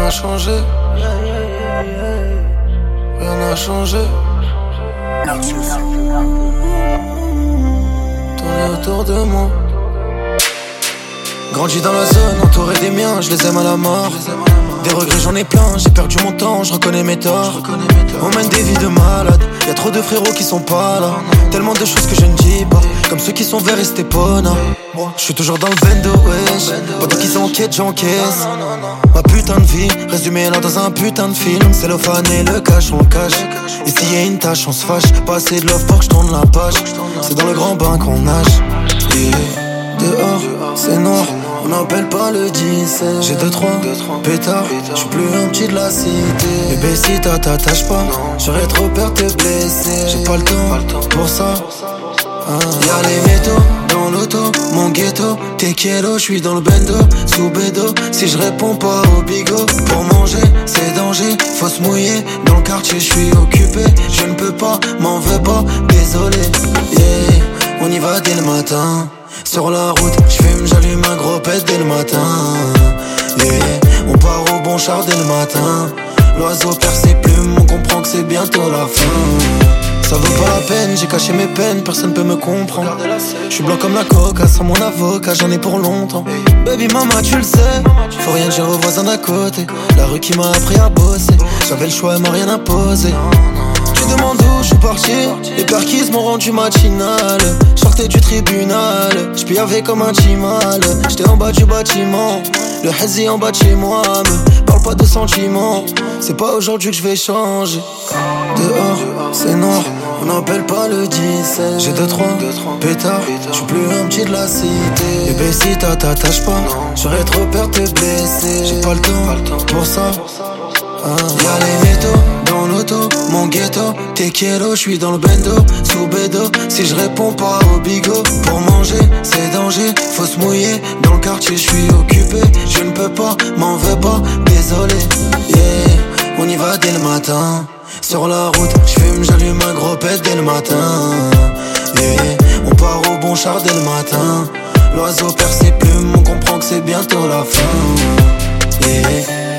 n'a changé. Rien n'a changé. Tourner autour de moi. Grandi dans la zone, entouré des miens, je les aime à la mort. Des regrets j'en ai plein, j'ai perdu mon temps, je reconnais mes torts. On mène des vies de malades, y'a trop de frérots qui sont pas là. Tellement de choses que je ne dis pas, comme ceux qui sont verts et Stepona. Je suis toujours dans le bendo, wesh. Pendant qu'ils enquêtent, j'encaisse. Ma putain de vie, résumée là dans un putain de film. C'est le fan et le cache, on le cache. Et s'il y a une tâche, on se fâche. Pas assez de love pour que je tourne la page. C'est dans le grand bain qu'on nage. Dehors, c'est noir. On n'appelle pas le 17. J'ai 2-3 pétards. J'suis plus un petit de la cité. Bébé si t'attaches pas, j'aurais trop peur de te blesser. J'ai pas le temps pour ça. Y'a les métaux dans l'auto, mon ghetto. T'es kielo, j'suis dans le bendo, sous bédo. Si je réponds pas au bigot, pour manger, c'est danger. Faut se mouiller, dans le quartier j'suis occupé. Je ne peux pas, m'en veux pas, désolé. Yeah, on y va dès le matin. Sur la route, j'fume, j'allume un gros pet dès le matin. Yeah, on part au bon char dès le matin. L'oiseau perd ses plumes, on comprend que c'est bientôt la fin. Ça vaut pas la peine, j'ai caché mes peines, personne peut me comprendre. J'suis blanc comme la coca, sans mon avocat, j'en ai pour longtemps. Baby mama tu le sais, faut rien dire aux voisins d'à côté. La rue qui m'a appris à bosser, j'avais le choix, elle m'a rien imposé. Tu demandes où je suis parti, les perquises m'ont rendu matinal. Sortais du tribunal, j'piavais comme un chimal. J'étais en bas du bâtiment, le hazy en bas de chez moi. Me parle pas de sentiments, c'est pas aujourd'hui que je vais changer. Dehors, c'est noir, on n'appelle pas le 17. J'ai 2-3 pétards, j'suis plus un petit de la cité. Bébé si t'attaches pas, j'aurais trop peur de te blesser. J'ai pas le temps pour ça. Y'a les métaux dans l'auto, mon ghetto. T'es kielo, j'suis dans le bendo, sous bédo. Si je réponds pas au bigot, pour manger, c'est danger. Faut se mouiller, dans le quartier j'suis occupé. Je ne peux pas, m'en veux pas, désolé. Yeah, on y va dès le matin. Sur la route, j'fume, j'allume un gros pet dès le matin. Yeah, on part au bon char dès le matin. L'oiseau perd ses plumes, on comprend que c'est bientôt la fin. Yeah.